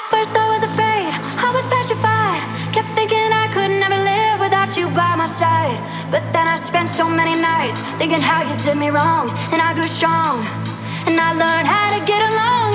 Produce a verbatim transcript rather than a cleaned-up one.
First I was afraid, I was petrified. Kept thinking I could never live without you by my side. But then I spent so many nights thinking how you did me wrong. And I grew strong, and I learned how to get along.